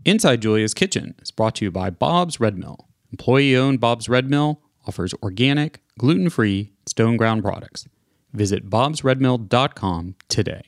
Inside Julia's Kitchen is brought to you by Bob's Red Mill. Employee-owned Bob's Red Mill offers organic, gluten-free, stone-ground products. Visit bobsredmill.com today.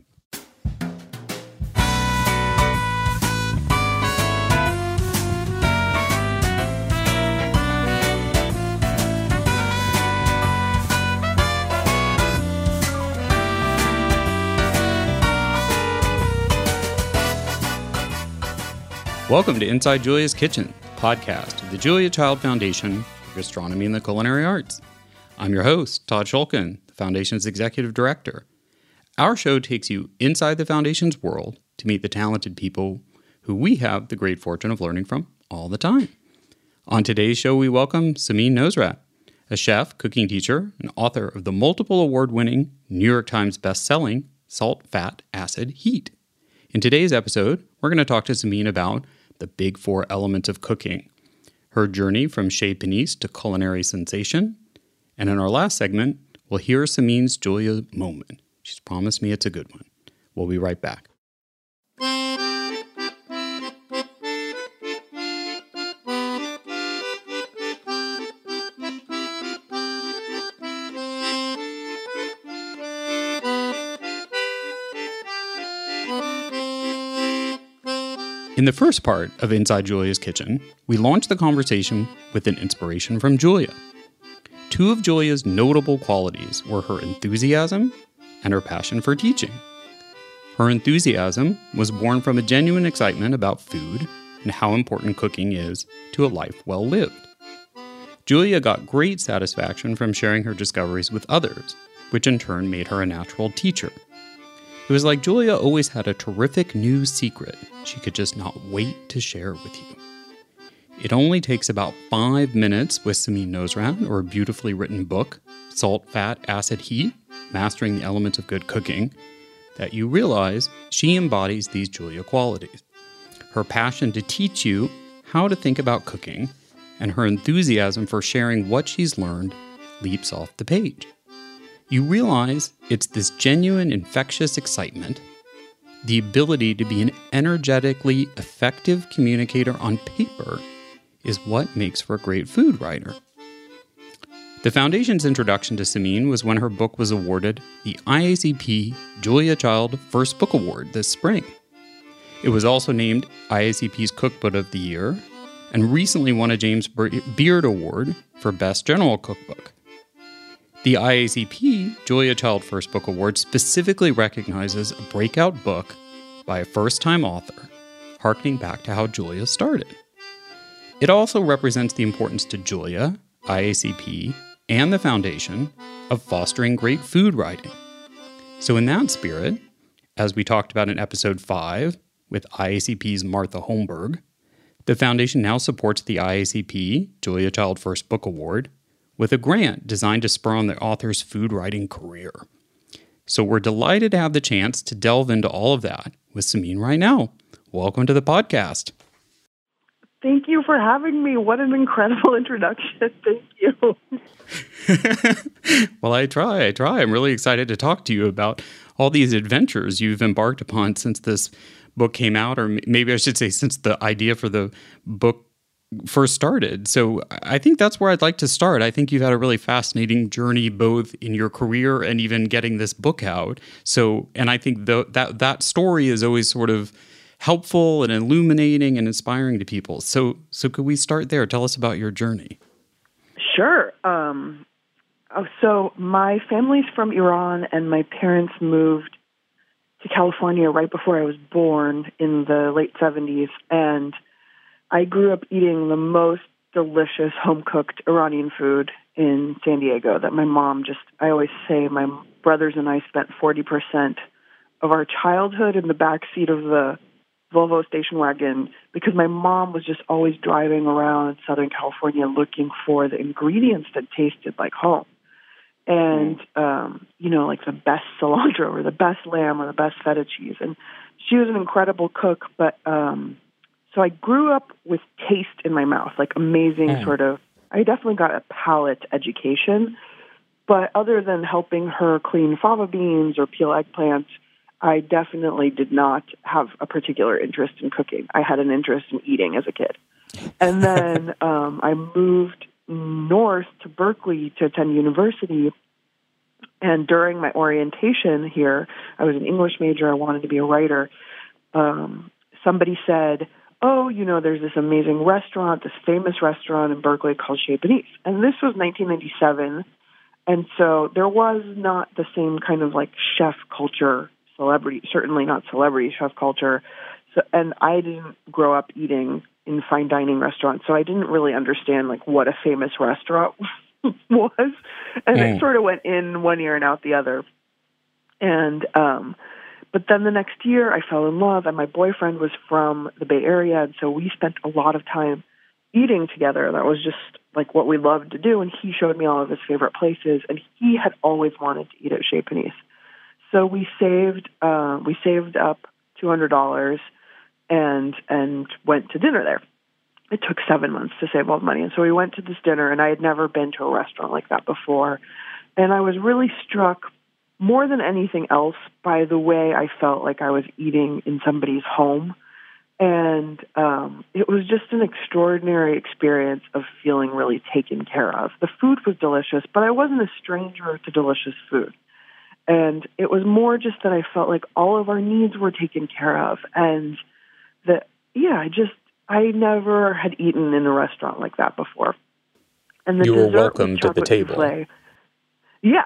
Welcome to Inside Julia's Kitchen, podcast of the Julia Child Foundation for Gastronomy and the Culinary Arts. I'm your host, Todd Shulkin, the Foundation's Executive Director. Our show takes you inside the Foundation's world to meet the talented people who we have the great fortune of learning from all the time. On today's show, we welcome Samin Nosrat, a chef, cooking teacher, and author of the multiple award-winning, New York Times best-selling Salt, Fat, Acid, Heat. In today's episode, we're going to talk to Samin about the big four elements of cooking, her journey from chez panisse to culinary sensation, and in our last segment, we'll hear Samin's Julia moment. She's promised me it's a good one. We'll be right back. In the first part of Inside Julia's Kitchen, we launched the conversation with an inspiration from Julia. Two of Julia's notable qualities were her enthusiasm and her passion for teaching. Her enthusiasm was born from a genuine excitement about food and how important cooking is to a life well lived. Julia got great satisfaction from sharing her discoveries with others, which in turn made her a natural teacher. It was like Julia always had a terrific new secret she could just not wait to share with you. It only takes about 5 minutes with Samin Nosrat or a beautifully written book, Salt, Fat, Acid, Heat, Mastering the Elements of Good Cooking, that you realize she embodies these Julia qualities. Her passion to teach you how to think about cooking and her enthusiasm for sharing what she's learned leaps off the page. You realize it's this genuine, infectious excitement, the ability to be an energetically effective communicator on paper, is what makes for a great food writer. The Foundation's introduction to Samin was when her book was awarded the IACP Julia Child First Book Award this spring. It was also named IACP's Cookbook of the Year and recently won a James Beard Award for Best General Cookbook. The IACP Julia Child First Book Award specifically recognizes a breakout book by a first-time author, harkening back to how Julia started. It also represents the importance to Julia, IACP, and the Foundation of fostering great food writing. So in that spirit, as we talked about in episode 5 with IACP's Martha Holmberg, the Foundation now supports the IACP Julia Child First Book Award with a grant designed to spur on the author's food writing career. So we're delighted to have the chance to delve into all of that with Samin right now. Welcome to the podcast. Thank you for having me. What an incredible introduction. Thank you. Well, I try. I'm really excited to talk to you about all these adventures you've embarked upon since this book came out, or maybe I should say since the idea for the book first started. So I think that's where I'd like to start. I think you've had a really fascinating journey both in your career and even getting this book out. So, and I think that story is always sort of helpful and illuminating and inspiring to people. So could we start there? Tell us about your journey. Sure. So my family's from Iran, and my parents moved to California right before I was born in the late 70s, and I grew up eating the most delicious home-cooked Iranian food in San Diego that my mom I always say my brothers and I spent 40% of our childhood in the backseat of the Volvo station wagon because my mom was just always driving around Southern California looking for the ingredients that tasted like home. And, like the best cilantro or the best lamb or the best feta cheese. And she was an incredible cook, but so I grew up with taste in my mouth, like amazing sort of, I definitely got a palate education, but other than helping her clean fava beans or peel eggplants, I definitely did not have a particular interest in cooking. I had an interest in eating as a kid. And then I moved north to Berkeley to attend university. And during my orientation here, I was an English major. I wanted to be a writer. Somebody said, oh, there's this amazing restaurant, this famous restaurant in Berkeley called Chez Panisse. And this was 1997. And so there was not the same kind of like chef culture, certainly not celebrity chef culture. So, and I didn't grow up eating in fine dining restaurants, so I didn't really understand like what a famous restaurant was. And it sort of went in one ear and out the other. And, but then the next year I fell in love, and my boyfriend was from the Bay Area, and so we spent a lot of time eating together. That was just like what we loved to do, and he showed me all of his favorite places, and he had always wanted to eat at Chez Panisse. So we saved up $200 and went to dinner there. It took 7 months to save all the money, and so we went to this dinner, and I had never been to a restaurant like that before, and I was really struck more than anything else by the way I felt like I was eating in somebody's home. And it was just an extraordinary experience of feeling really taken care of. The food was delicious, but I wasn't a stranger to delicious food. And it was more just that I felt like all of our needs were taken care of. And that, I never had eaten in a restaurant like that before. And you were welcome to the table. Souffle. Yeah.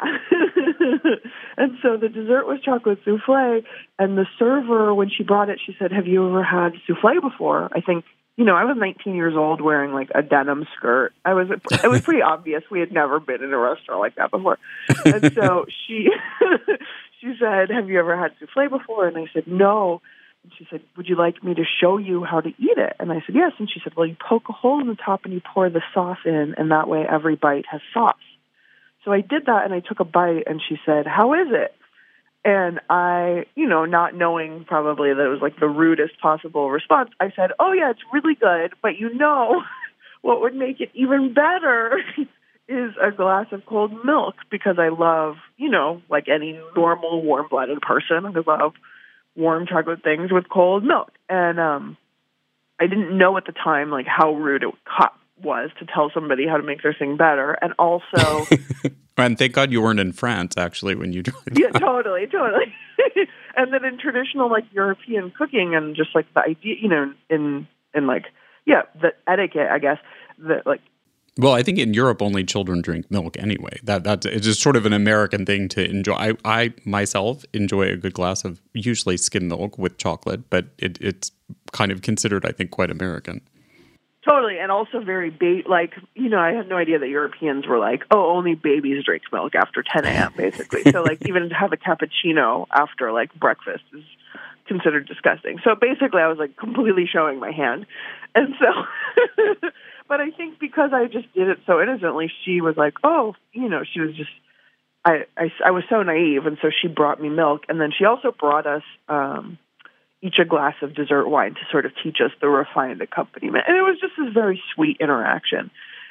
And so the dessert was chocolate souffle, and the server, when she brought it, she said, have you ever had souffle before? I think, I was 19 years old wearing like a denim skirt. It was pretty obvious we had never been in a restaurant like that before. And so she said, have you ever had souffle before? And I said, no. And she said, would you like me to show you how to eat it? And I said, yes. And she said, well, you poke a hole in the top and you pour the sauce in, and that way every bite has sauce. So I did that, and I took a bite, and she said, how is it? And I, not knowing probably that it was like the rudest possible response, I said, oh, yeah, it's really good, but what would make it even better is a glass of cold milk, because I love, like any normal warm-blooded person, I love warm chocolate things with cold milk. And I didn't know at the time like how rude it was to tell somebody how to make their thing better. And also... And thank God you weren't in France, actually, when you tried that. Yeah, totally. And then in traditional, like, European cooking and just, like, the idea, in like, the etiquette, I guess, Well, I think in Europe, only children drink milk anyway. That's it's just sort of an American thing to enjoy. I myself enjoy a good glass of usually skim milk with chocolate, but it's kind of considered, I think, quite American. Totally, and also very, I had no idea that Europeans were like, oh, only babies drink milk after 10 a.m., basically. So, like, even to have a cappuccino after, like, breakfast is considered disgusting. So, basically, I was, like, completely showing my hand. And so, but I think because I just did it so innocently, she was like, oh, she was just, I was so naive, and so she brought me milk, and then she also brought us, each a glass of dessert wine to sort of teach us the refined accompaniment. And it was just this very sweet interaction.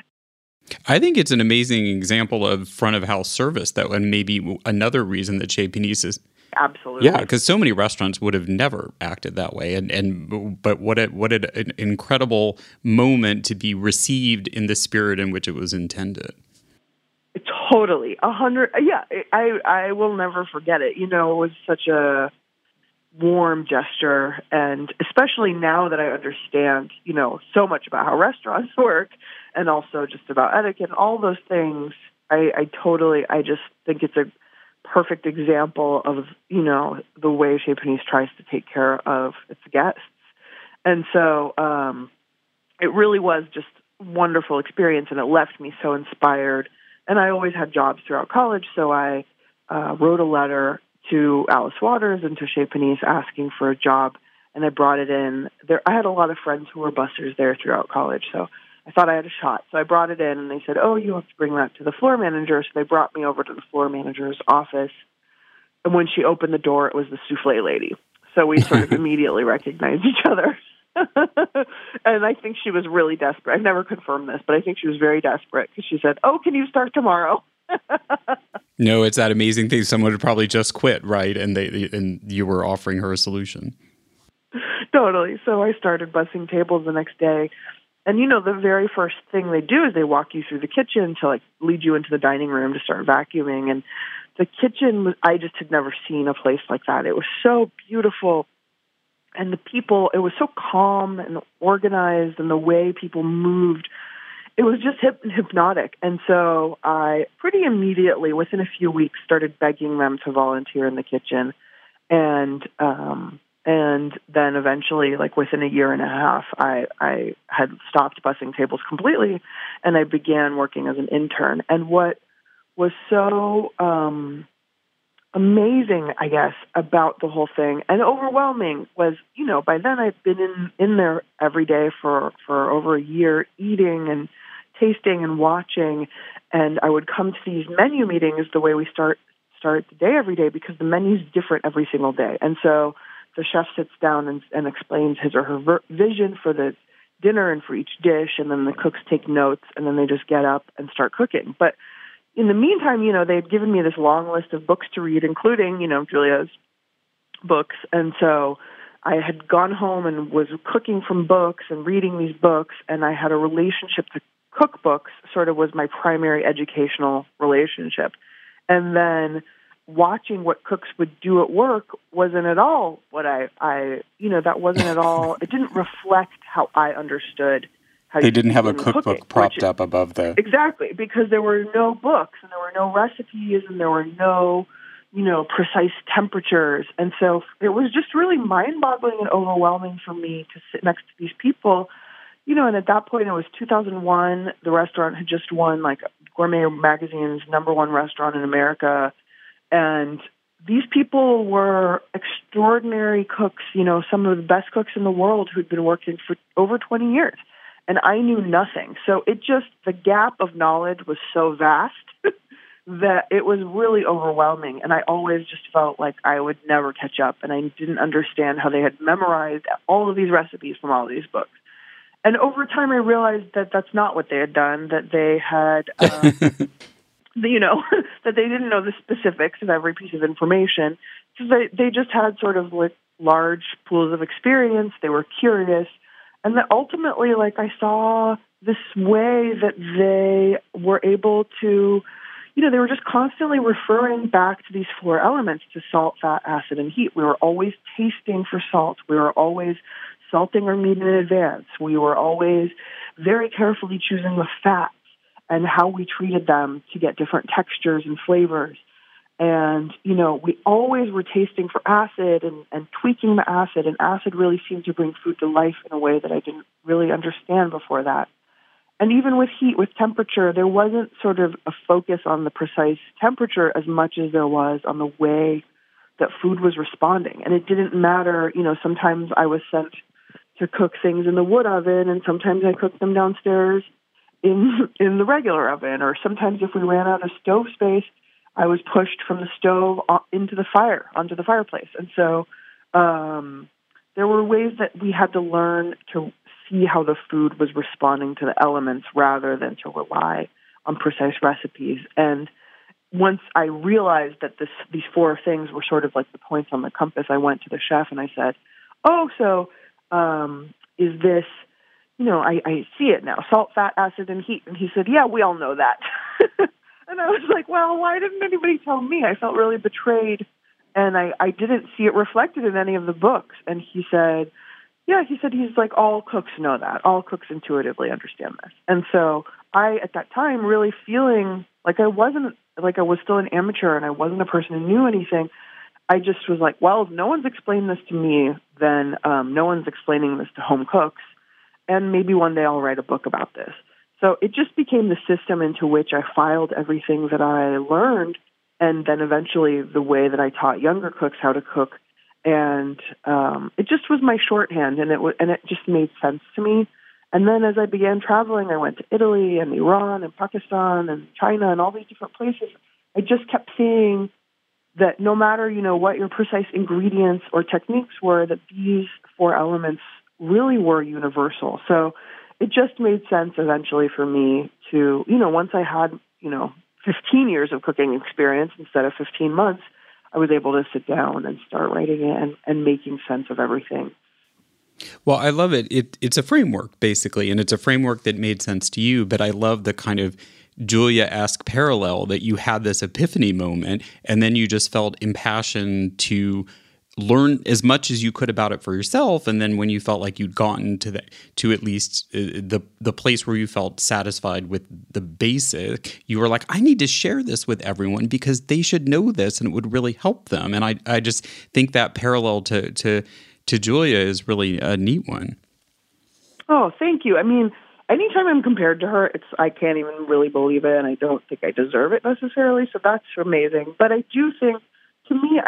I think it's an amazing example of front of house service, though, and maybe another reason that Chez Panisse is... Absolutely. Yeah, because so many restaurants would have never acted that way. But what an incredible moment to be received in the spirit in which it was intended. Totally. 100. Yeah, I will never forget it. It was such a warm gesture, and especially now that I understand, so much about how restaurants work, and also just about etiquette and all those things, I just think it's a perfect example of, the way Chez Panisse tries to take care of its guests. And so it really was just a wonderful experience, and it left me so inspired. And I always had jobs throughout college, so I wrote a letter to Alice Waters and to Chez Panisse asking for a job, and I brought it in. I had a lot of friends who were bussers there throughout college, so I thought I had a shot. So I brought it in, and they said, oh, you have to bring that to the floor manager. So they brought me over to the floor manager's office, and when she opened the door, it was the souffle lady. So we sort of immediately recognized each other. And I think she was really desperate. I've never confirmed this, but I think she was very desperate because she said, oh, can you start tomorrow? No, it's that amazing thing. Someone would probably just quit, right? And and you were offering her a solution. Totally. So I started bussing tables the next day. And, the very first thing they do is they walk you through the kitchen to, lead you into the dining room to start vacuuming. And the kitchen, I just had never seen a place like that. It was so beautiful. And the people, it was so calm and organized, and the way people moved, it was just hypnotic. And so I pretty immediately, within a few weeks, started begging them to volunteer in the kitchen. And then eventually, within a year and a half, I had stopped bussing tables completely, and I began working as an intern. And what was so amazing, I guess, about the whole thing and overwhelming was, by then I'd been in there every day for over a year, eating and tasting and watching. And I would come to these menu meetings the way we start the day every day, because the menu's different every single day. And so the chef sits down and explains his or her vision for the dinner and for each dish, and then the cooks take notes, and then they just get up and start cooking. But in the meantime, they'd given me this long list of books to read, including, Julia's books. And so I had gone home and was cooking from books and reading these books, and I had a relationship to cookbooks, sort of was my primary educational relationship. And then watching what cooks would do at work wasn't at all what that wasn't at all, it didn't reflect how I understood how they didn't have a cookbook cooking, propped up above the... Exactly, because there were no books, and there were no recipes, and there were no, precise temperatures. And so it was just really mind-boggling and overwhelming for me to sit next to these people. And at that point, it was 2001. The restaurant had just won, Gourmet Magazine's #1 restaurant in America. And these people were extraordinary cooks, some of the best cooks in the world who'd been working for over 20 years. And I knew nothing. So the gap of knowledge was so vast that it was really overwhelming. And I always just felt like I would never catch up. And I didn't understand how they had memorized all of these recipes from all of these books. And over time, I realized that that's not what they had done, that they had... that they didn't know the specifics of every piece of information, because they just had sort of large pools of experience. They were curious. And that ultimately, I saw this way that they were able to, they were just constantly referring back to these 4 elements, to salt, fat, acid, and heat. We were always tasting for salt. We were always salting our meat in advance. We were always very carefully choosing the fats and how we treated them to get different textures and flavors. And, we always were tasting for acid and tweaking the acid. And acid really seemed to bring food to life in a way that I didn't really understand before that. And even with heat, with temperature, there wasn't sort of a focus on the precise temperature as much as there was on the way that food was responding. And it didn't matter, sometimes I was sent to cook things in the wood oven, and sometimes I cooked them downstairs in the regular oven, or sometimes if we ran out of stove space, I was pushed from the stove onto the fireplace. And so there were ways that we had to learn to see how the food was responding to the elements rather than to rely on precise recipes. And once I realized that these 4 things were sort of like the points on the compass, I went to the chef and I said, is this... I see it now, salt, fat, acid, and heat. And he said, yeah, we all know that. And I was like, well, why didn't anybody tell me? I felt really betrayed, and I didn't see it reflected in any of the books. And he said, he's like, all cooks know that. All cooks intuitively understand this. And so I, at that time, really feeling like I was still an amateur and I wasn't a person who knew anything, I just was like, well, if no one's explained this to me, then no one's explaining this to home cooks. And maybe one day I'll write a book about this. So it just became the system into which I filed everything that I learned, and then eventually the way that I taught younger cooks how to cook. And it just was my shorthand, and it just made sense to me. And then as I began traveling, I went to Italy and Iran and Pakistan and China and all these different places. I just kept seeing that no matter, what your precise ingredients or techniques were, that these 4 elements really were universal. So it just made sense eventually for me to, once I had, 15 years of cooking experience instead of 15 months, I was able to sit down and start writing it and making sense of everything. Well, I love it. It's a framework, basically, and it's a framework that made sense to you, but I love the kind of Julia-esque parallel that you had this epiphany moment, and then you just felt impassioned to learn as much as you could about it for yourself, and then when you felt like you'd gotten to at least the place where you felt satisfied with the basic, you were like, I need to share this with everyone because they should know this and it would really help them. And I just think that parallel to Julia is really a neat one. Oh, thank you. I mean, anytime I'm compared to her, I can't even really believe it, and I don't think I deserve it necessarily, so that's amazing. But I do think, to me,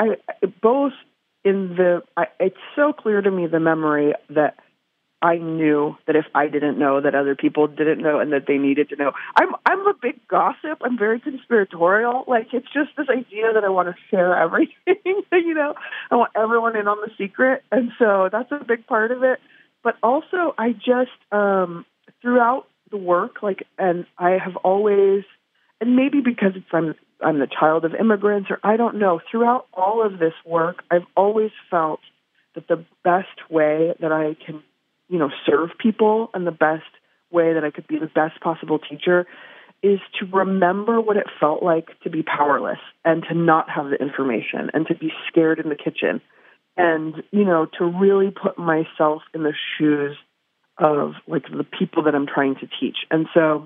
it's so clear to me, the memory that I knew that if I didn't know, that other people didn't know and that they needed to know. I'm a big gossip. I'm very conspiratorial. Like, it's just this idea that I want to share everything, I want everyone in on the secret. And so that's a big part of it. But also, I just, throughout the work, and I have always, and maybe because I'm the child of immigrants, or I don't know, throughout all of this work, I've always felt that the best way that I can, serve people, and the best way that I could be the best possible teacher is to remember what it felt like to be powerless and to not have the information and to be scared in the kitchen and, to really put myself in the shoes of the people that I'm trying to teach. And so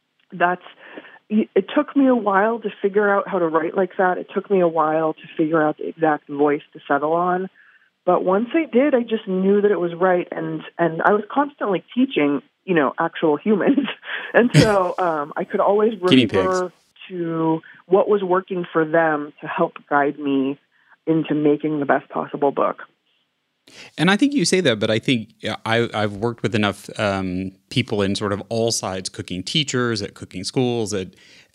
it took me a while to figure out how to write like that. It took me a while to figure out the exact voice to settle on. But once I did, I just knew that it was right. And I was constantly teaching, actual humans. And so I could always refer to what was working for them to help guide me into making the best possible book. And I think you say that, but I think I've worked with enough people in sort of all sides, cooking teachers, at cooking schools, at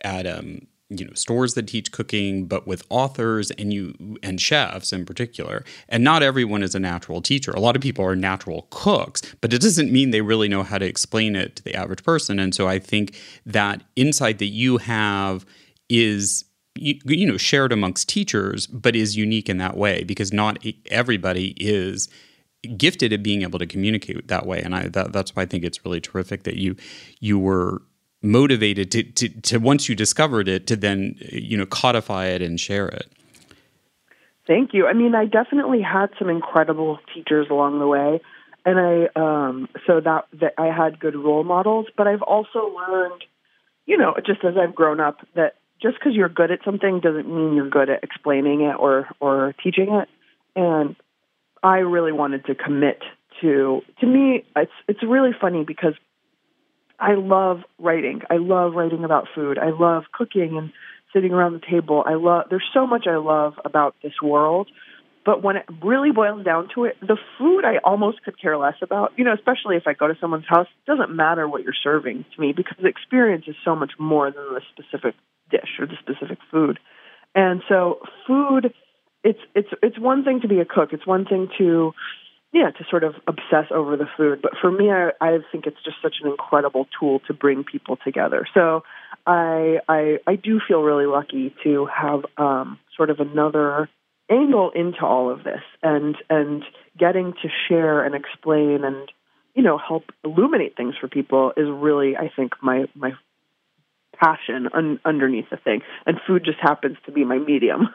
stores that teach cooking, but with authors and chefs in particular. And not everyone is a natural teacher. A lot of people are natural cooks, but it doesn't mean they really know how to explain it to the average person. And so I think that insight that you have is shared amongst teachers, but is unique in that way because not everybody is gifted at being able to communicate that way. And that's why I think it's really terrific that you were motivated to once you discovered it to then codify it and share it. Thank you. I mean, I definitely had some incredible teachers along the way, and so that I had good role models. But I've also learned, just as I've grown up, that just because you're good at something doesn't mean you're good at explaining it or teaching it. And I really wanted to commit to me, it's really funny because I love writing. I love writing about food. I love cooking and sitting around the table. There's so much I love about this world. But when it really boils down to it, the food I almost could care less about, especially if I go to someone's house. It doesn't matter what you're serving to me because the experience is so much more than the specific dish or the specific food. And so food, it's one thing to be a cook. It's one thing to sort of obsess over the food. But for me, I think it's just such an incredible tool to bring people together. So I do feel really lucky to have sort of another angle into all of this and getting to share and explain and, help illuminate things for people is really, I think, my passion underneath the thing. And food just happens to be my medium.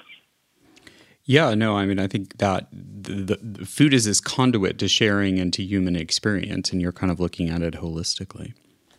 Yeah, no, I mean, I think that the food is this conduit to sharing and to human experience, and you're kind of looking at it holistically.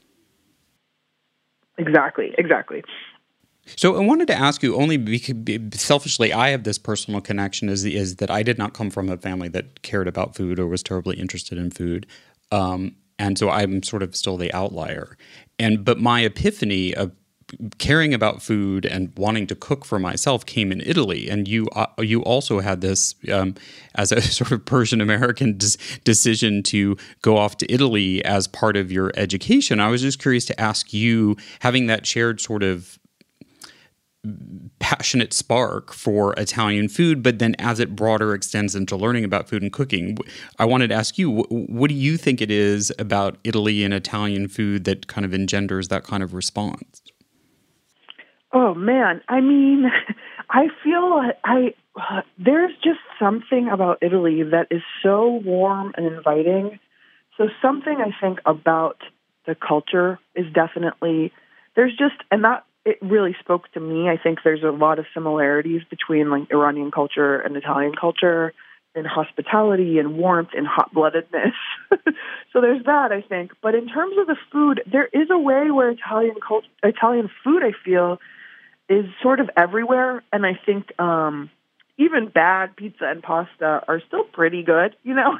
Exactly. So I wanted to ask you, only because selfishly, I have this personal connection is that I did not come from a family that cared about food or was terribly interested in food. And so I'm sort of still the outlier. But my epiphany of caring about food and wanting to cook for myself came in Italy. And you also had this as a sort of Persian American decision to go off to Italy as part of your education. I was just curious to ask you, having that shared sort of passionate spark for Italian food, but then as it broader extends into learning about food and cooking, I wanted to ask you, what do you think it is about Italy and Italian food that kind of engenders that kind of response? Oh man, I mean, I feel there's just something about Italy that is so warm and inviting. So something I think about the culture is definitely there's just and that it really spoke to me. I think there's a lot of similarities between like Iranian culture and Italian culture in hospitality and warmth and hot-bloodedness. So there's that, I think. But in terms of the food, there is a way where Italian food, I feel, is sort of everywhere. And I think even bad pizza and pasta are still pretty good, you know?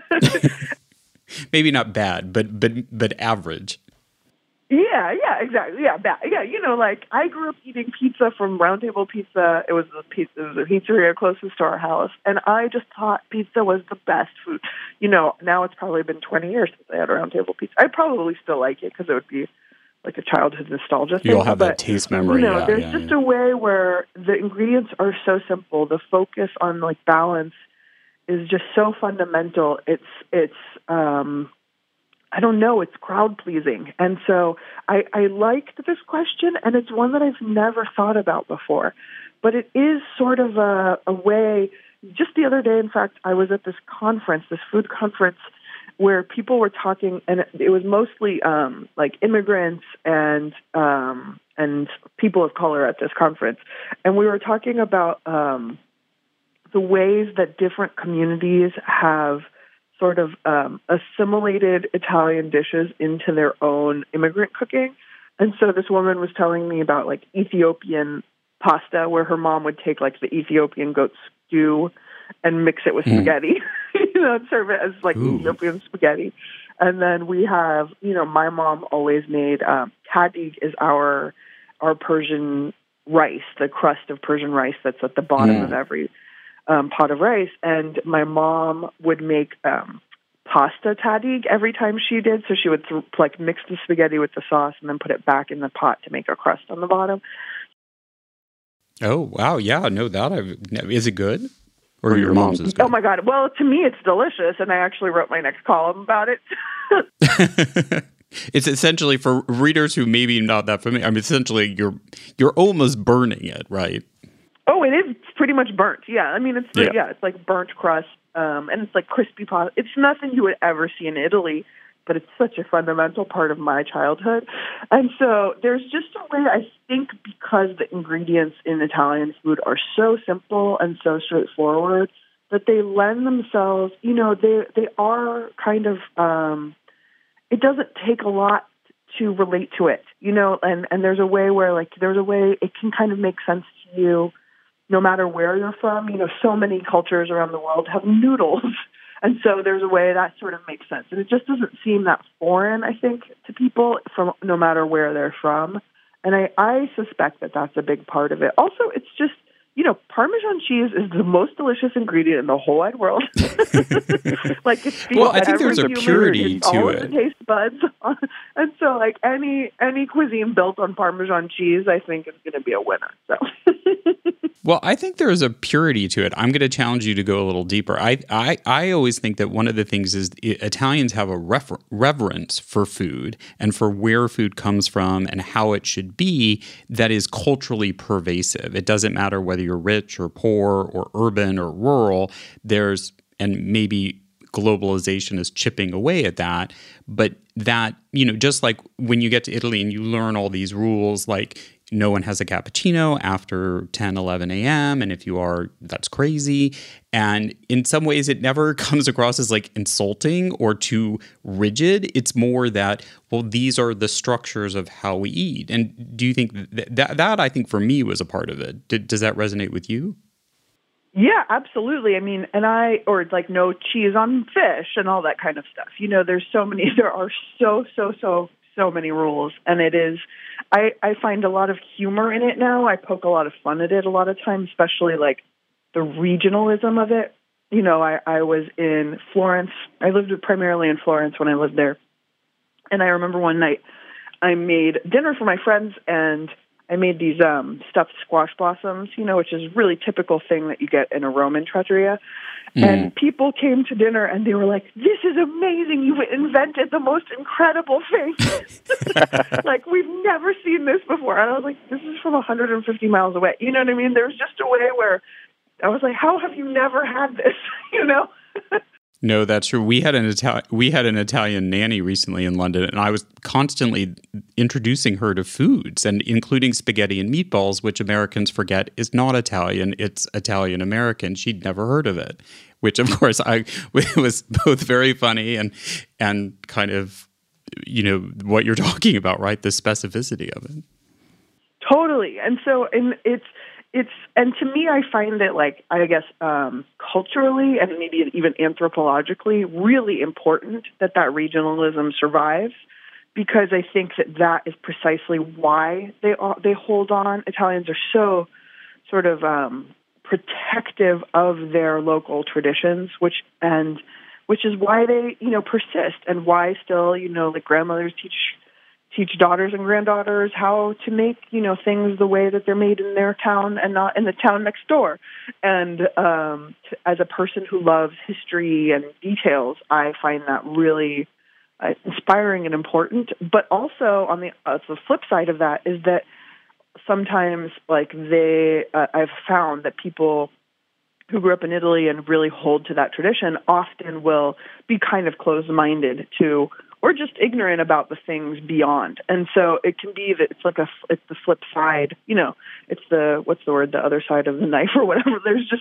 Maybe not bad, but average. Yeah, exactly. Yeah, bad. Yeah, you know, like I grew up eating pizza from Round Table Pizza. It was a pizzeria closest to our house, and I just thought pizza was the best food. You know, now it's probably been 20 years since I had a Round Table Pizza. I probably still like it because it would be like a childhood nostalgia thing. You'll have that taste memory. You know, there's just a way where the ingredients are so simple. The focus on like balance is just so fundamental. It's I don't know, it's crowd pleasing. And so I liked this question, and it's one that I've never thought about before. But it is sort of a way, just the other day, in fact, I was at this conference, this food conference, where people were talking, and it was mostly like immigrants and people of color at this conference. And we were talking about the ways that different communities have sort of assimilated Italian dishes into their own immigrant cooking. And so this woman was telling me about like Ethiopian pasta, where her mom would take like the Ethiopian goat stew and mix it with spaghetti, you know, and serve it as like Ethiopian spaghetti. And then we have, you know, my mom always made tahdig is our Persian rice, the crust of Persian rice that's at the bottom of every pot of rice, and my mom would make pasta tahdig every time she did. So she would like mix the spaghetti with the sauce and then put it back in the pot to make a crust on the bottom. Oh wow, yeah, no, is it good? Or your mom's is good? Oh my God! Well, to me, it's delicious, and I actually wrote my next column about it. It's essentially for readers who maybe not that familiar. I mean, essentially, you're almost burning it, right? Oh, it is pretty much burnt. Yeah, I mean, it's like burnt crust, and it's like crispy pasta. It's nothing you would ever see in Italy, but it's such a fundamental part of my childhood. And so there's just a way, I think, because the ingredients in Italian food are so simple and so straightforward, that they lend themselves, you know, they are kind of, it doesn't take a lot to relate to it, you know, and there's a way where, like, it can kind of make sense to you no matter where you're from. You know, so many cultures around the world have noodles. And so there's a way that sort of makes sense. And it just doesn't seem that foreign, I think, to people from no matter where they're from. And I suspect that that's a big part of it. Also, it's just, you know, Parmesan cheese is the most delicious ingredient in the whole wide world. Like, it's well, I think there's a purity to all it. Of the taste buds. And so, like, any cuisine built on Parmesan cheese, I think, is going to be a winner. So. Well, I think there is a purity to it. I'm going to challenge you to go a little deeper. I always think that one of the things is Italians have a reverence for food and for where food comes from and how it should be that is culturally pervasive. It doesn't matter whether you're rich or poor or urban or rural. And maybe globalization is chipping away at that. But that, you know, just like when you get to Italy and you learn all these rules, like, no one has a cappuccino after 10, 11 a.m. And if you are, that's crazy. And in some ways, it never comes across as like insulting or too rigid. It's more that, well, these are the structures of how we eat. And do you think that I think for me was a part of it? Does that resonate with you? Yeah, absolutely. I mean, or like no cheese on fish and all that kind of stuff. You know, there are so many rules, and it is, I find a lot of humor in it now. I poke a lot of fun at it a lot of times, especially like the regionalism of it. You know, I was in Florence. I lived primarily in Florence when I lived there. And I remember one night I made dinner for my friends, and I made these stuffed squash blossoms, which is a really typical thing that you get in a Roman trattoria. And people came to dinner and they were like, "This is amazing. You've invented the most incredible thing." Like, we've never seen this before. And I was like, this is from 150 miles away. You know what I mean? There was just a way where I was like, how have you never had this? No, that's true. We had an Italian nanny recently in London, and I was constantly introducing her to foods, and including spaghetti and meatballs, which Americans forget is not Italian; it's Italian American. She'd never heard of it, which, of course, it was both very funny and kind of, what you're talking about, right? The specificity of it. Totally, and so and to me, I find it, like, I guess, culturally and maybe even anthropologically really important that regionalism survives, because I think that is precisely why they hold on. Italians are so sort of protective of their local traditions, which is why they persist, and why still like grandmothers teach daughters and granddaughters how to make, things the way that they're made in their town and not in the town next door. And as a person who loves history and details, I find that really inspiring and important. But also on the flip side of that is that sometimes, like, I've found that people who grew up in Italy and really hold to that tradition often will be kind of closed-minded to, or just ignorant about the things beyond. And so it can be that it's the flip side, it's the other side of the knife or whatever.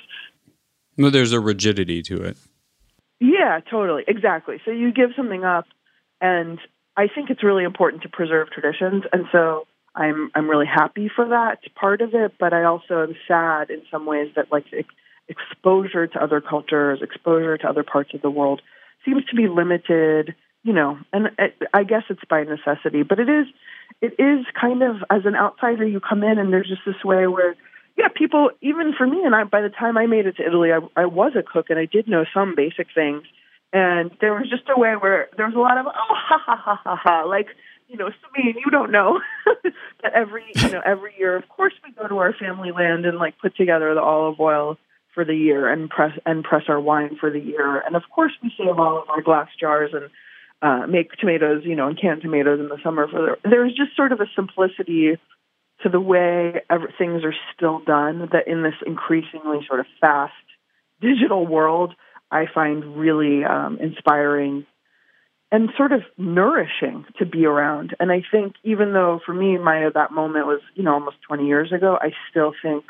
There's a rigidity to it. Yeah, totally. Exactly. So you give something up, and I think it's really important to preserve traditions. And so I'm really happy for that part of it, but I also am sad in some ways that, like, exposure to other cultures, exposure to other parts of the world seems to be limited, and I guess it's by necessity, but it is kind of, as an outsider, you come in and there's just this way where, people, even for me, and by the time I made it to Italy, I was a cook and I did know some basic things. And there was just a way where there was a lot of, oh, ha, ha, ha, ha, ha, like, Sabine, you don't know that every year, of course, we go to our family land and, like, put together the olive oil for the year and press our wine for the year. And of course we save all of our glass jars and make tomatoes, and canned tomatoes in the summer. There's just sort of a simplicity to the way things are still done that in this increasingly sort of fast digital world, I find really inspiring and sort of nourishing to be around. And I think even though for me, that moment was, almost 20 years ago, I still think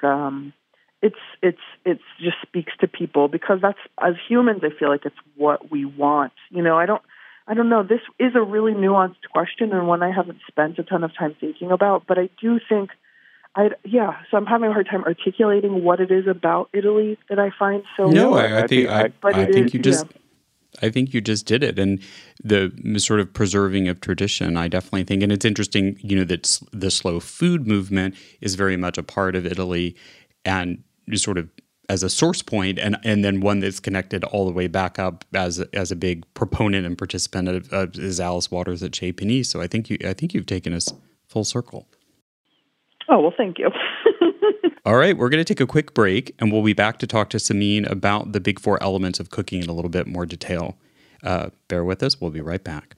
it's just speaks to people, because that's, as humans, I feel like it's what we want. I don't know. This is a really nuanced question and one I haven't spent a ton of time thinking about, but I do think so I'm having a hard time articulating what it is about Italy that I find so. No, I think you just did it, and the sort of preserving of tradition. I definitely think, and it's interesting, that the slow food movement is very much a part of Italy, and sort of as a source point, and then one that's connected all the way back up as a big proponent and participant of is Alice Waters at Chez Panisse. So I think you've taken us full circle. Oh, well, thank you. All right, we're going to take a quick break, and we'll be back to talk to Samin about the big four elements of cooking in a little bit more detail. Bear with us. We'll be right back.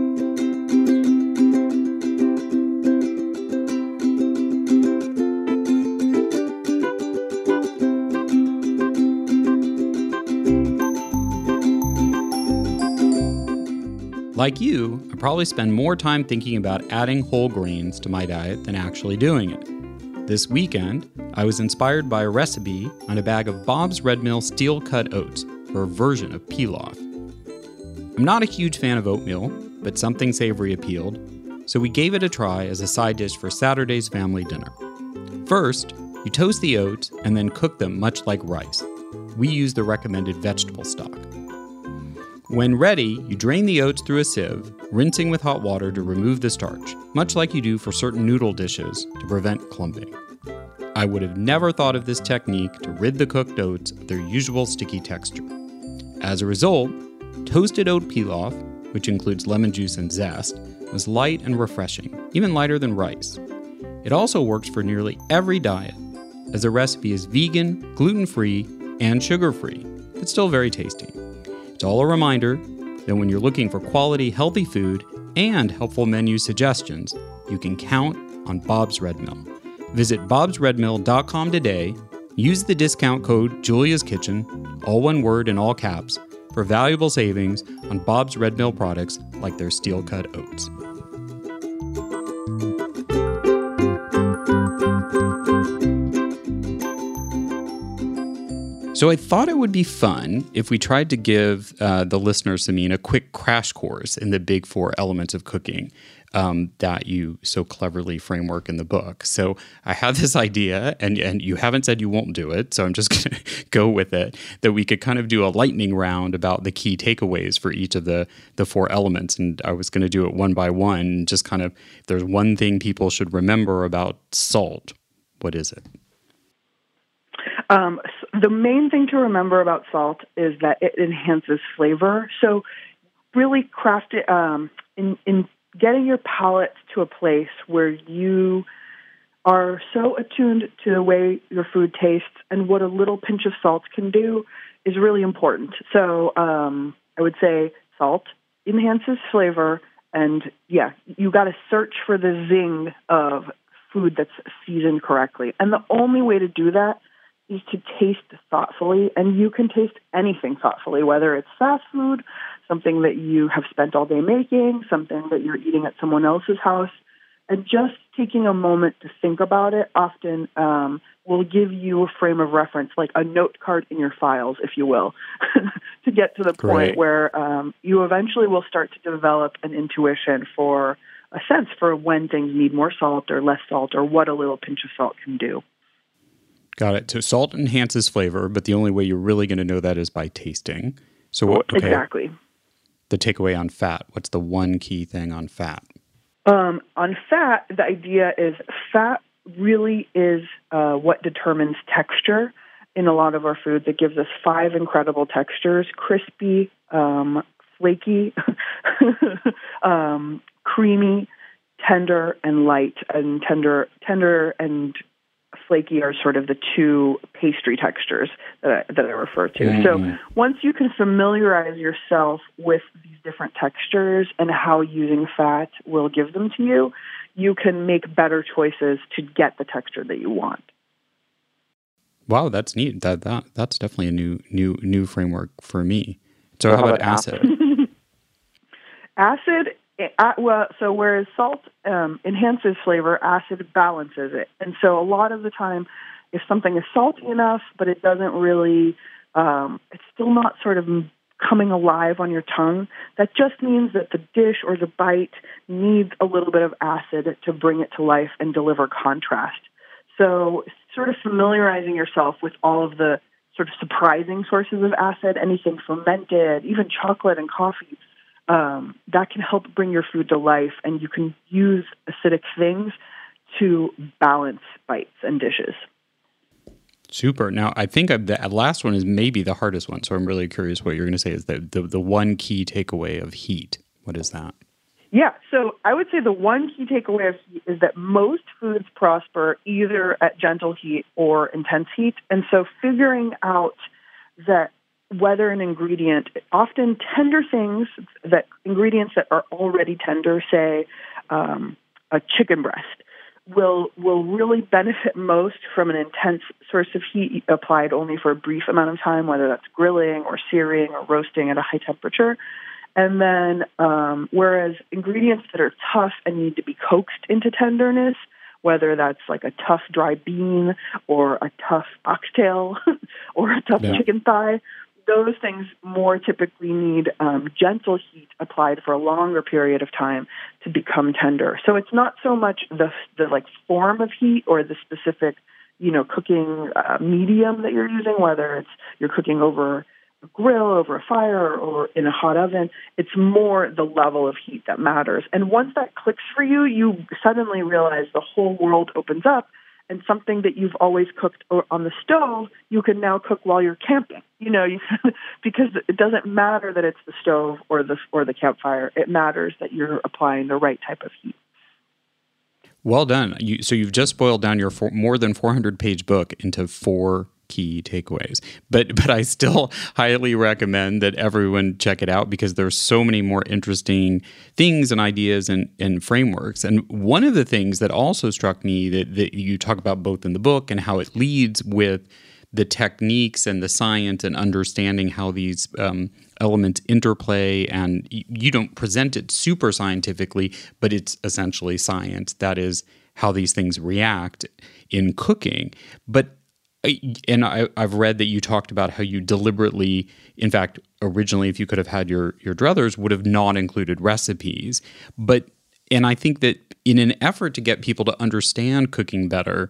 Like you, I probably spend more time thinking about adding whole grains to my diet than actually doing it. This weekend, I was inspired by a recipe on a bag of Bob's Red Mill steel-cut oats for a version of pilaf. I'm not a huge fan of oatmeal, but something savory appealed, so we gave it a try as a side dish for Saturday's family dinner. First, you toast the oats and then cook them much like rice. We use the recommended vegetable stock. When ready, you drain the oats through a sieve, rinsing with hot water to remove the starch, much like you do for certain noodle dishes to prevent clumping. I would have never thought of this technique to rid the cooked oats of their usual sticky texture. As a result, toasted oat pilaf, which includes lemon juice and zest, was light and refreshing, even lighter than rice. It also works for nearly every diet, as the recipe is vegan, gluten-free, and sugar-free, but still very tasty. It's all a reminder that when you're looking for quality, healthy food and helpful menu suggestions, you can count on Bob's Red Mill. Visit bobsredmill.com today, use the discount code Julia's Kitchen, all one word in all caps, for valuable savings on Bob's Red Mill products like their steel-cut oats. So I thought it would be fun if we tried to give the listener, Samin, a quick crash course in the big four elements of cooking that you so cleverly framework in the book. So I have this idea, and you haven't said you won't do it, so I'm just going to go with it, that we could kind of do a lightning round about the key takeaways for each of the four elements. And I was going to do it one by one, just kind of, if there's one thing people should remember about salt, what is it? The main thing to remember about salt is that it enhances flavor. So really craft it in getting your palate to a place where you are so attuned to the way your food tastes and what a little pinch of salt can do is really important. So I would say salt enhances flavor, and you got to search for the zing of food that's seasoned correctly. And the only way to do that is to taste thoughtfully, and you can taste anything thoughtfully, whether it's fast food, something that you have spent all day making, something that you're eating at someone else's house, and just taking a moment to think about it often will give you a frame of reference, like a note card in your files, if you will, to get to the point where you eventually will start to develop an intuition for a sense for when things need more salt or less salt or what a little pinch of salt can do. Got it. So salt enhances flavor, but the only way you're really going to know that is by tasting. So Exactly. The takeaway on fat. What's the one key thing on fat? On fat, the idea is fat really is what determines texture in a lot of our foods. It gives us 5 incredible textures: crispy, flaky, creamy, tender, and light. And tender and flaky are sort of the 2 pastry textures that I refer to. Mm. So once you can familiarize yourself with these different textures and how using fat will give them to you, you can make better choices to get the texture that you want. Wow, that's neat. That's definitely a new framework for me. So how about acid? Acid. So whereas salt enhances flavor, acid balances it. And so a lot of the time, if something is salty enough, but it doesn't really, it's still not sort of coming alive on your tongue, that just means that the dish or the bite needs a little bit of acid to bring it to life and deliver contrast. So sort of familiarizing yourself with all of the sort of surprising sources of acid, anything fermented, even chocolate and coffee, that can help bring your food to life, and you can use acidic things to balance bites and dishes. Super. Now, I think the last one is maybe the hardest one, so I'm really curious what you're going to say is the one key takeaway of heat. What is that? Yeah, so I would say the one key takeaway of heat is that most foods prosper either at gentle heat or intense heat, and so figuring out that whether an ingredient, often tender things, that ingredients that are already tender, say a chicken breast, will really benefit most from an intense source of heat applied only for a brief amount of time, whether that's grilling or searing or roasting at a high temperature. And then whereas ingredients that are tough and need to be coaxed into tenderness, whether that's like a tough dry bean or a tough oxtail or a tough chicken thigh, those things more typically need gentle heat applied for a longer period of time to become tender. So it's not so much the like form of heat or the specific, cooking medium that you're using, whether it's you're cooking over a grill, over a fire, or in a hot oven. It's more the level of heat that matters. And once that clicks for you, you suddenly realize the whole world opens up. And something that you've always cooked on the stove, you can now cook while you're camping. Because it doesn't matter that it's the stove or the campfire. It matters that you're applying the right type of heat. Well done. So you've just boiled down your more than 400-page book into 4 key takeaways. But I still highly recommend that everyone check it out because there's so many more interesting things and ideas and frameworks. And one of the things that also struck me that you talk about both in the book and how it leads with the techniques and the science and understanding how these elements interplay, and you don't present it super scientifically, but it's essentially science. That is how these things react in cooking. But I've read that you talked about how you deliberately, in fact, originally, if you could have had your druthers, would have not included recipes. And I think that in an effort to get people to understand cooking better,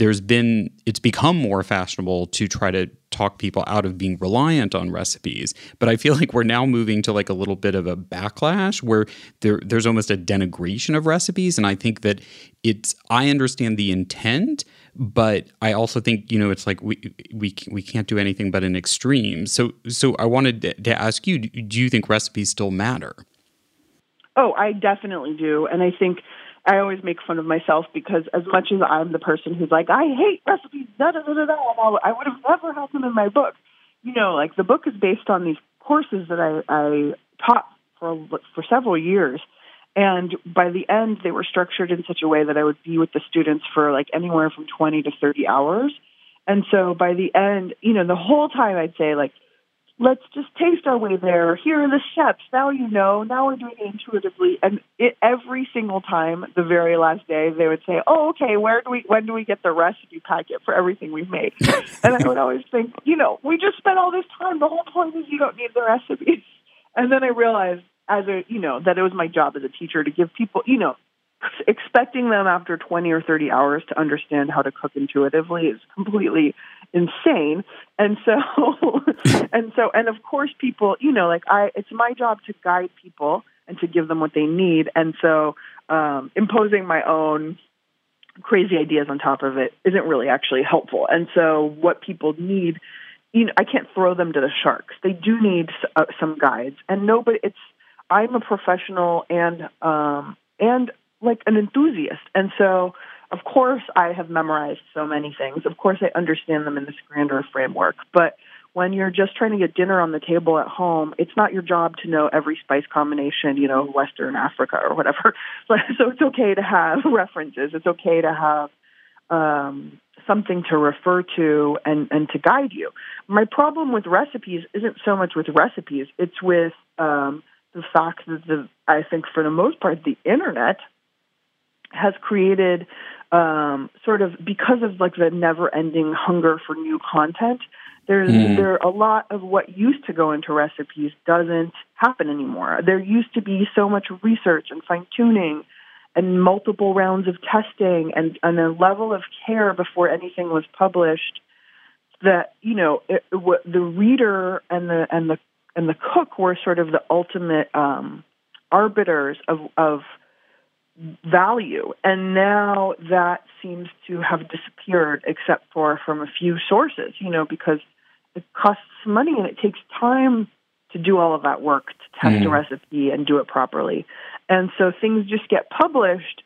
it's become more fashionable to try to talk people out of being reliant on recipes. But I feel like we're now moving to like a little bit of a backlash where there's almost a denigration of recipes. And I think that I understand the intent, but I also think, it's like we can't do anything but in extremes. So I wanted to ask you, do you think recipes still matter? Oh, I definitely do. And I think I always make fun of myself because as much as I'm the person who's like, I hate recipes, I would have never had them in my book. Like the book is based on these courses that I taught for several years. And by the end, they were structured in such a way that I would be with the students for like anywhere from 20 to 30 hours. And so by the end, the whole time I'd say like, let's just taste our way there. Here are the steps. Now now we're doing it intuitively. And every single time, the very last day, they would say, oh, okay, when do we get the recipe packet for everything we've made? And I would always think, we just spent all this time. The whole point is you don't need the recipes. And then I realized that it was my job as a teacher to give people, expecting them after 20 or 30 hours to understand how to cook intuitively is completely insane. And of course people, it's my job to guide people and to give them what they need. And so, imposing my own crazy ideas on top of it isn't really actually helpful. And so what people need, I can't throw them to the sharks. They do need some guides, and I'm a professional and like an enthusiast. And so, of course, I have memorized so many things. Of course, I understand them in this grander framework. But when you're just trying to get dinner on the table at home, it's not your job to know every spice combination, Western Africa or whatever. So it's okay to have references. It's okay to have something to refer to and to guide you. My problem with recipes isn't so much with recipes. It's with the fact that I think for the most part, the internet has created sort of, because of like the never-ending hunger for new content, there a lot of what used to go into recipes doesn't happen anymore. There used to be so much research and fine-tuning and multiple rounds of testing and a level of care before anything was published that, the reader and the cook were sort of the ultimate arbiters of value. And now that seems to have disappeared except from a few sources, because it costs money and it takes time to do all of that work, to test a recipe and do it properly. And so things just get published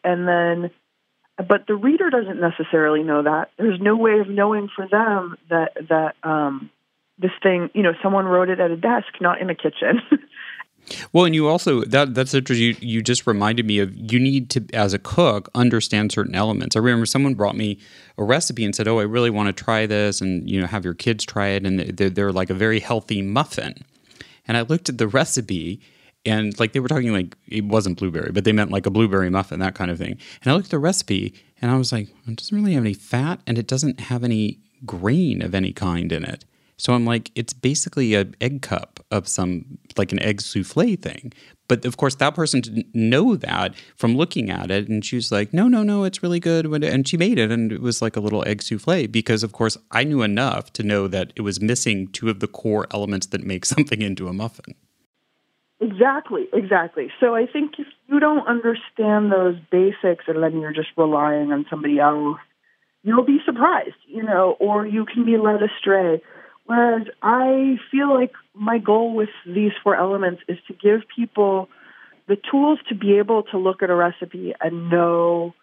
but the reader doesn't necessarily know that. There's no way of knowing for them that this thing, someone wrote it at a desk, not in a kitchen. Well, and you also, that's interesting. You just reminded me of, you need to, as a cook, understand certain elements. I remember someone brought me a recipe and said, oh, I really want to try this, and, have your kids try it, and they're like a very healthy muffin. And I looked at the recipe, and like they were talking like, it wasn't blueberry, but they meant like a blueberry muffin, that kind of thing. And I looked at the recipe, and I was like, it doesn't really have any fat, and it doesn't have any grain of any kind in it. So I'm like, it's basically an egg cup of like an egg souffle thing. But of course, that person didn't know that from looking at it. And she was like, no, it's really good. And she made it, and it was like a little egg souffle because, of course, I knew enough to know that it was missing 2 of the core elements that make something into a muffin. Exactly. So I think if you don't understand those basics and then you're just relying on somebody else, you'll be surprised, or you can be led astray. Whereas I feel like my goal with these 4 elements is to give people the tools to be able to look at a recipe and know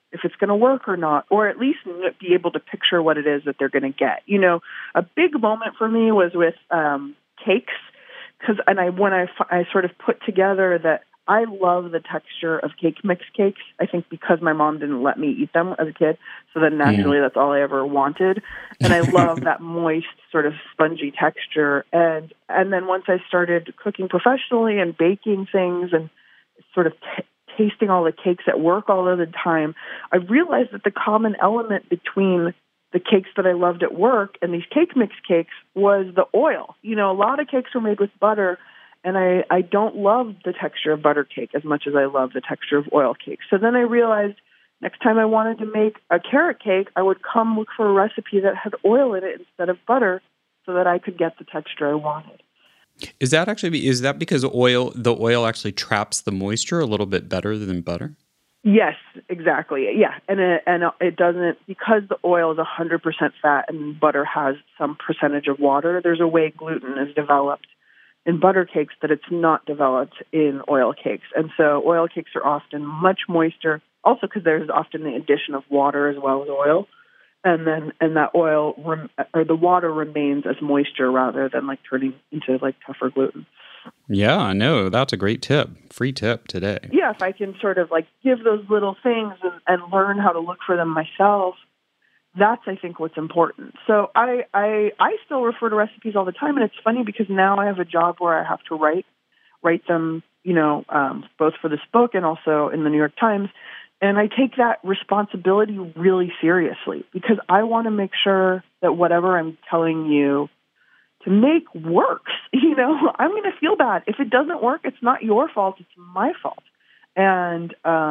if it's going to work or not, or at least be able to picture what it is that they're going to get. You know, a big moment for me was with cakes, when I sort of put together that I love the texture of cake mix cakes. I think because my mom didn't let me eat them as a kid, so then naturally that's all I ever wanted. And I love that moist, sort of spongy texture. And then once I started cooking professionally and baking things and sort of tasting all the cakes at work all of the time, I realized that the common element between the cakes that I loved at work and these cake mix cakes was the oil. You know, a lot of cakes were made with butter, and I don't love the texture of butter cake as much as I love the texture of oil cake. So then I realized next time I wanted to make a carrot cake, I would come look for a recipe that had oil in it instead of butter so that I could get the texture I wanted. Is that because the oil actually traps the moisture a little bit better than butter? Yes, exactly. Yeah, and it doesn't, because the oil is 100% fat and butter has some percentage of water. There's a way gluten is developed in butter cakes that it's not developed in oil cakes, and so oil cakes are often much moister. Also, because there's often the addition of water as well as oil, and that oil or the water remains as moisture rather than like turning into like tougher gluten. Yeah, no, that's a great tip. Free tip today. Yeah, if I can sort of like give those little things and learn how to look for them myself, that's, I think, what's important. So I still refer to recipes all the time, and it's funny because now I have a job where I have to write them, you know, both for this book and also in the New York Times. And I take that responsibility really seriously because I want to make sure that whatever I'm telling you to make works. You know, I'm going to feel bad if it doesn't work. It's not your fault; it's my fault. And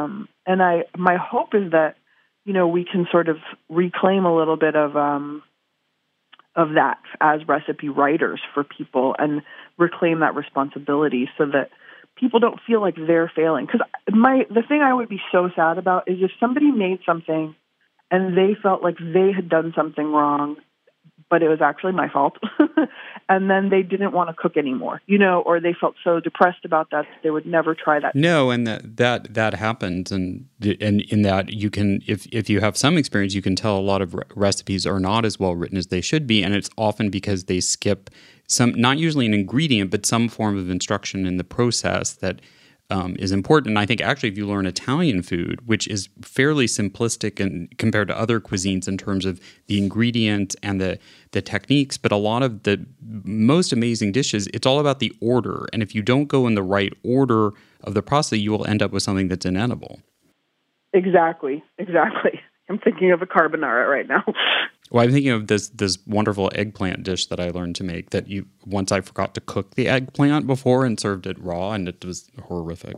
my hope is that, you know, we can sort of reclaim a little bit of that as recipe writers for people and reclaim that responsibility so that people don't feel like they're failing. Because the thing I would be so sad about is if somebody made something and they felt like they had done something wrong, but it was actually my fault, and then they didn't want to cook anymore, you know, or they felt so depressed about that they would never try that. No, and that happens, and in that you can, if you have some experience, you can tell a lot of recipes are not as well written as they should be, and it's often because they skip some, not usually an ingredient, but some form of instruction in the process that is important. And I think actually if you learn Italian food, which is fairly simplistic and compared to other cuisines in terms of the ingredients and the techniques, but a lot of the most amazing dishes, it's all about the order. And if you don't go in the right order of the process, you will end up with something that's inedible. Exactly. I'm thinking of a carbonara right now. Well, I'm thinking of this wonderful eggplant dish that I learned to make that once I forgot to cook the eggplant before and served it raw, and it was horrific.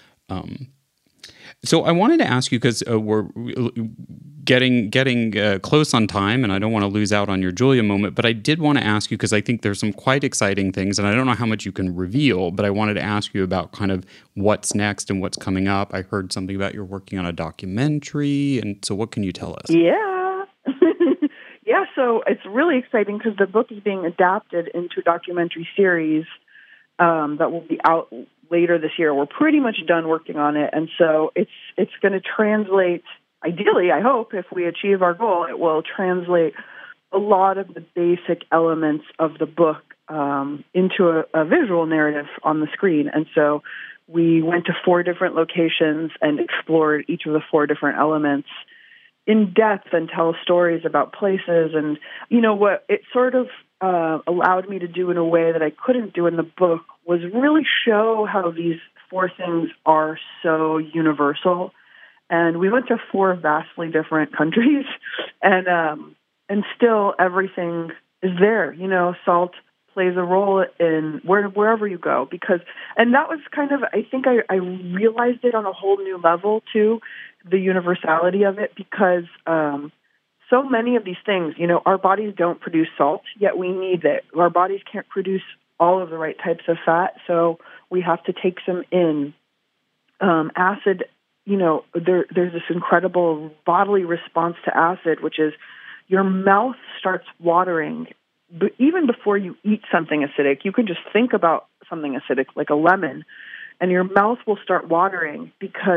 So I wanted to ask you, because we're getting close on time, and I don't want to lose out on your Julia moment, but I did want to ask you, because I think there's some quite exciting things, and I don't know how much you can reveal, but I wanted to ask you about kind of what's next and what's coming up. I heard something about you're working on a documentary, and so what can you tell us? Yeah. Yeah, so it's really exciting because the book is being adapted into a documentary series that will be out later this year. We're pretty much done working on it, and so it's going to translate, ideally, I hope, if we achieve our goal, it will translate a lot of the basic elements of the book into a visual narrative on the screen. And so we went to 4 different locations and explored each of the 4 different elements in depth and tell stories about places. And, you know, what it sort of allowed me to do in a way that I couldn't do in the book was really show how these 4 things are so universal. And we went to 4 vastly different countries, and still everything is there. You know, salt plays a role in wherever you go, and that was kind of, I think I realized it on a whole new level too, the universality of it, because so many of these things, you know, our bodies don't produce salt, yet we need it. Our bodies can't produce all of the right types of fat, so we have to take some in. Acid, you know, there's this incredible bodily response to acid, which is your mouth starts watering. But even before you eat something acidic, you can just think about something acidic like a lemon, and your mouth will start watering because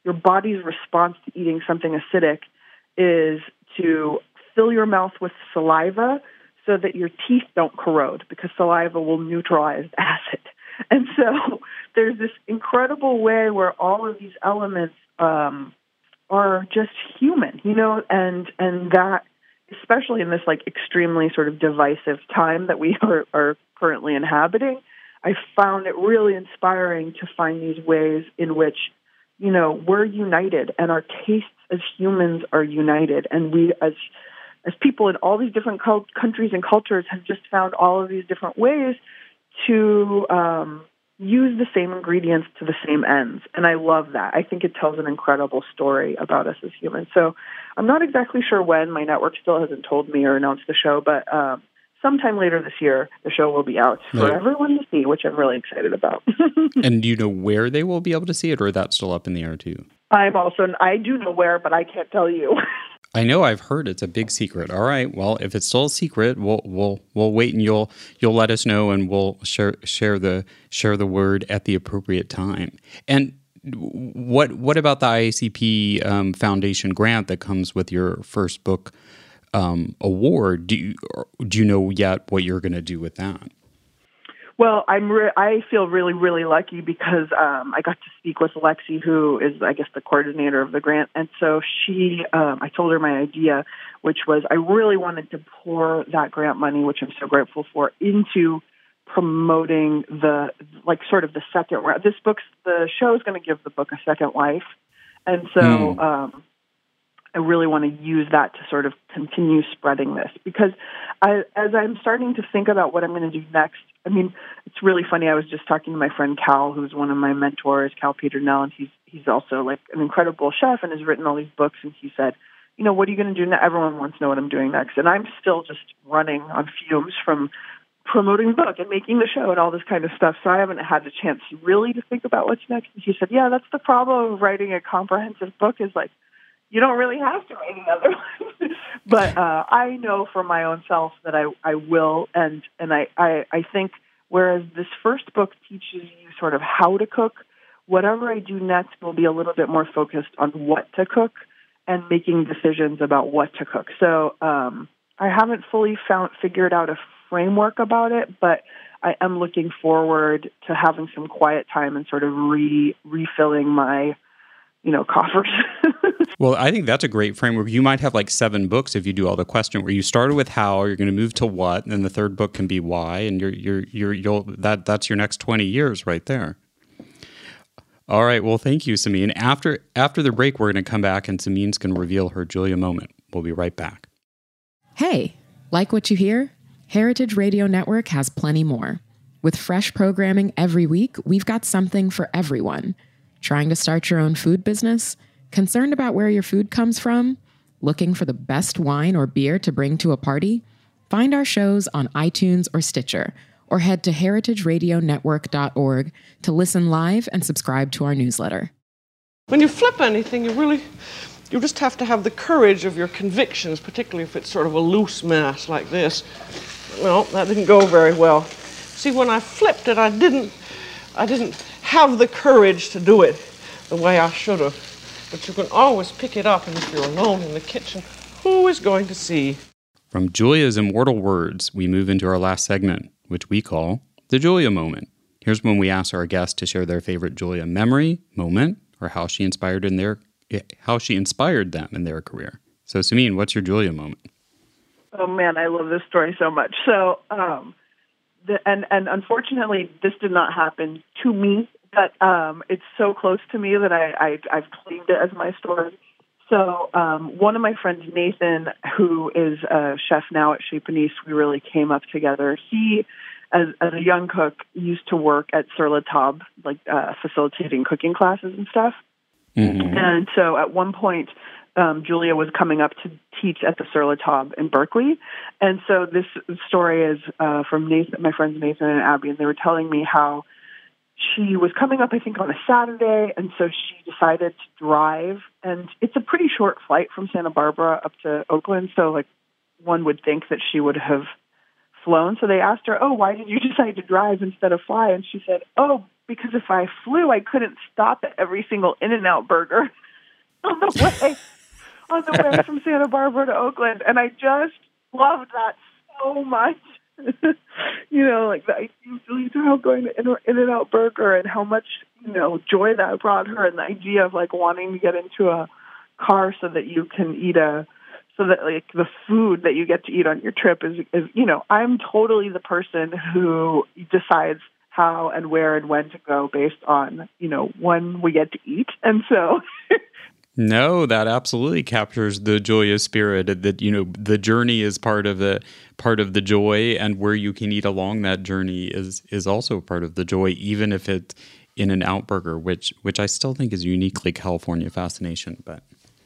your body's response to eating something acidic is to fill your mouth with saliva so that your teeth don't corrode, because saliva will neutralize acid. And so there's this incredible way where all of these elements are just human, and that, especially in this like extremely sort of divisive time that we are currently inhabiting, I found it really inspiring to find these ways in which, we're united and our tastes as humans are united. And we as people in all these different countries and cultures have just found all of these different ways to use the same ingredients to the same ends. And I love that. I think it tells an incredible story about us as humans. So I'm not exactly sure when. My network still hasn't told me or announced the show, but sometime later this year, the show will be out for everyone to see, which I'm really excited about. And do you know where they will be able to see it, or that's still up in the air too? I do know where, but I can't tell you. I know, I've heard it's a big secret. All right, well, if it's still a secret, we'll wait, and you'll let us know, and we'll share the word at the appropriate time. And what about the IACP Foundation grant that comes with your first book award? Do you know yet what you're going to do with that? Well, I feel really, really lucky because I got to speak with Lexi, who is, I guess, the coordinator of the grant. And so I told her my idea, which was I really wanted to pour that grant money, which I'm so grateful for, into promoting the second round. The show is going to give the book a second life. And so I really want to use that to sort of continue spreading this, because as I'm starting to think about what I'm going to do next, I mean, it's really funny. I was just talking to my friend Cal, who's one of my mentors, Cal Peternell, and he's also like an incredible chef and has written all these books. And he said, what are you going to do now? Everyone wants to know what I'm doing next. And I'm still just running on fumes from promoting the book and making the show and all this kind of stuff. So I haven't had the chance really to think about what's next. And he said, yeah, that's the problem of writing a comprehensive book, is like, you don't really have to write another one. But I know for my own self that I will. And I think whereas this first book teaches you sort of how to cook, whatever I do next will be a little bit more focused on what to cook and making decisions about what to cook. So I haven't fully figured out a framework about it, but I am looking forward to having some quiet time and sort of refilling my coffers. Well, I think that's a great framework. You might have like 7 books if you do all the question, where you started with how, you're going to move to what, and then the third book can be why, and that's your next 20 years right there. All right. Well, thank you, Samin. After the break, we're going to come back, and Samin's going to reveal her Julia moment. We'll be right back. Hey, like what you hear? Heritage Radio Network has plenty more. With fresh programming every week, we've got something for everyone. Trying to start your own food business? Concerned about where your food comes from? Looking for the best wine or beer to bring to a party? Find our shows on iTunes or Stitcher, or head to heritageradionetwork.org to listen live and subscribe to our newsletter. When you flip anything, you just have to have the courage of your convictions, particularly if it's sort of a loose mass like this. Well, that didn't go very well. See, when I flipped it, I didn't have the courage to do it the way I should have. But you can always pick it up, and if you're alone in the kitchen, who is going to see? From Julia's immortal words, we move into our last segment, which we call the Julia moment. Here's when we ask our guests to share their favorite Julia memory, moment, or how she inspired them in their career. So, Samin, what's your Julia moment? Oh man, I love this story so much. So, and unfortunately, this did not happen to me, but it's so close to me that I've claimed it as my story. So one of my friends, Nathan, who is a chef now at Chez Panisse, we really came up together. He, as a young cook, used to work at Sur La Table, like facilitating cooking classes and stuff. Mm-hmm. And so at one point, Julia was coming up to teach at the Sur La Table in Berkeley. And so this story is from Nathan, my friends Nathan and Abby, and they were telling me how she was coming up, I think, on a Saturday, and so she decided to drive. And it's a pretty short flight from Santa Barbara up to Oakland, so like one would think that she would have flown. So they asked her, "Oh, why did you decide to drive instead of fly?" And she said, "Oh, because if I flew, I couldn't stop at every single In-N-Out burger on the way from Santa Barbara to Oakland." And I just loved that so much. Like the idea of Julia Child going to In-N-Out Burger and how much, joy that brought her, and the idea of like wanting to get into a car so that you can eat so that like the food that you get to eat on your trip is I'm totally the person who decides how and where and when to go based on, when we get to eat. And so No, that absolutely captures the Julia spirit, that, the journey is part of the joy, and where you can eat along that journey is also part of the joy, even if it's In-N-Out Burger, which I still think is uniquely California fascination. But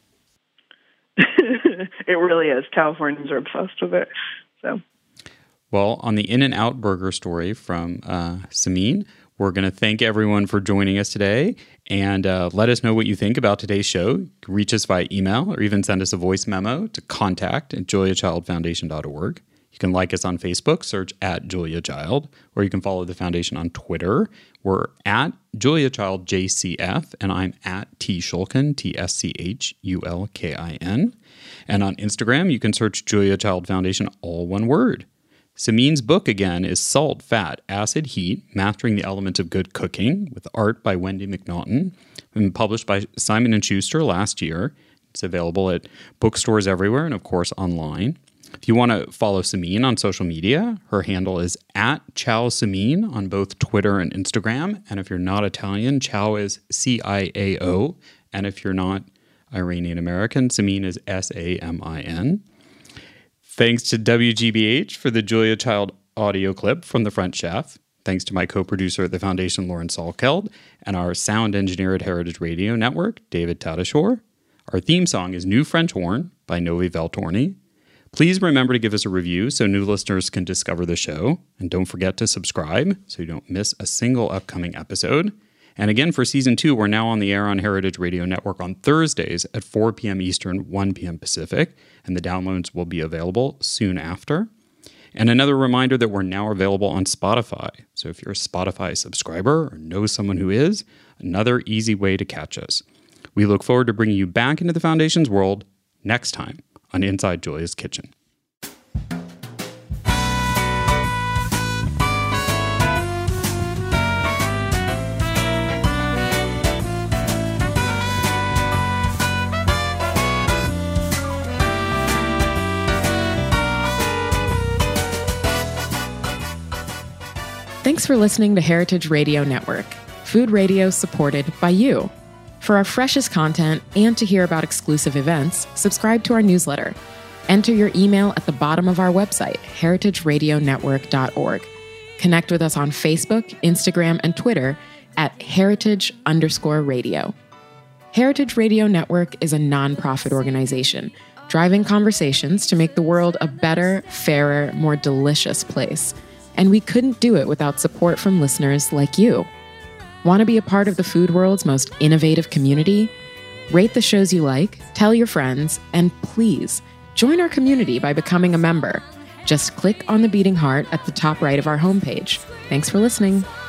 it really is. Californians are obsessed with it. So, well, on the In-N-Out Burger story from Samin, we're going to thank everyone for joining us today, and let us know what you think about today's show. You can reach us via email or even send us a voice memo to contact@juliachildfoundation.org. You can like us on Facebook, search @JuliaChild, or you can follow the foundation on Twitter. We're @JuliaChildJCF, and I'm @TSchulkin, TSCHULKIN. And on Instagram, you can search Julia Child Foundation, all one word. Samin's book, again, is Salt, Fat, Acid, Heat, Mastering the Elements of Good Cooking, with art by Wendy McNaughton, and published by Simon & Schuster last year. It's available at bookstores everywhere and, of course, online. If you want to follow Samin on social media, her handle is @ChowSamin on both Twitter and Instagram. And if you're not Italian, Chow is CIAO. And if you're not Iranian American, Samin is SAMIN. Thanks to WGBH for the Julia Child audio clip from The French Chef. Thanks to my co-producer at the Foundation, Lauren Salkeld, and our sound engineer at Heritage Radio Network, David Tadashore. Our theme song is New French Horn by Novi Valtorni. Please remember to give us a review so new listeners can discover the show. And don't forget to subscribe so you don't miss a single upcoming episode. And again, for Season 2, we're now on the air on Heritage Radio Network on Thursdays at 4 p.m. Eastern, 1 p.m. Pacific, and the downloads will be available soon after. And another reminder that we're now available on Spotify. So if you're a Spotify subscriber or know someone who is, another easy way to catch us. We look forward to bringing you back into the Foundation's world next time on Inside Julia's Kitchen. Thanks for listening to Heritage Radio Network, food radio supported by you. For our freshest content and to hear about exclusive events, subscribe to our newsletter. Enter your email at the bottom of our website, heritageradionetwork.org. Connect with us on Facebook, Instagram, and Twitter at heritage_radio. Heritage Radio Network is a nonprofit organization driving conversations to make the world a better, fairer, more delicious place. And we couldn't do it without support from listeners like you. Want to be a part of the food world's most innovative community? Rate the shows you like, tell your friends, and please join our community by becoming a member. Just click on the beating heart at the top right of our homepage. Thanks for listening.